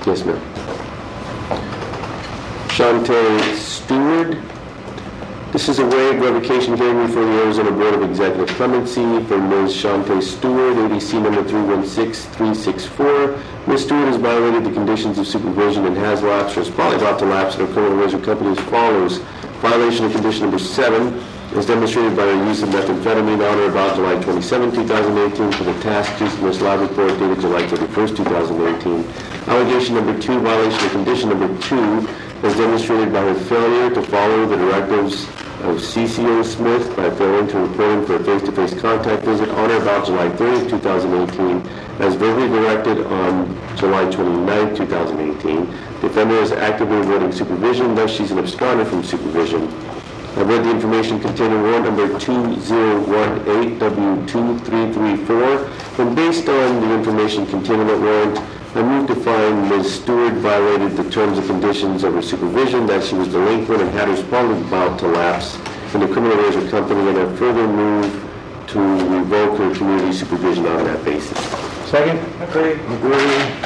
Yes, ma'am. Shante Stewart. This is a waived revocation hearing before the Arizona Board of Executive Clemency for Ms. Shante Stewart, ADC number 316364. Ms. Stewart has violated the conditions of supervision and has lapsed or is probably about to lapse in her criminal razor company as follows. Violation of condition number 7 is demonstrated by her use of methamphetamine on or about July 27, 2018 for the task Ms. lab report dated July 31st, 2018. Allegation number 2, violation of condition number 2 is demonstrated by her failure to follow the directives of CCO Smith by failing to report him for a face-to-face contact visit on or about July 30th, 2018, as verbally directed on July 29th, 2018. The offender is actively avoiding supervision, thus she's an absconder from supervision. I've read the information contained in warrant number 2018W2334, and based on the information contained in that warrant, I move to find Ms. Stewart violated the terms and conditions of her supervision, that she was delinquent and had her probably about to lapse in the criminal razor company, and I further move to revoke her community supervision on that basis. Second. Agree.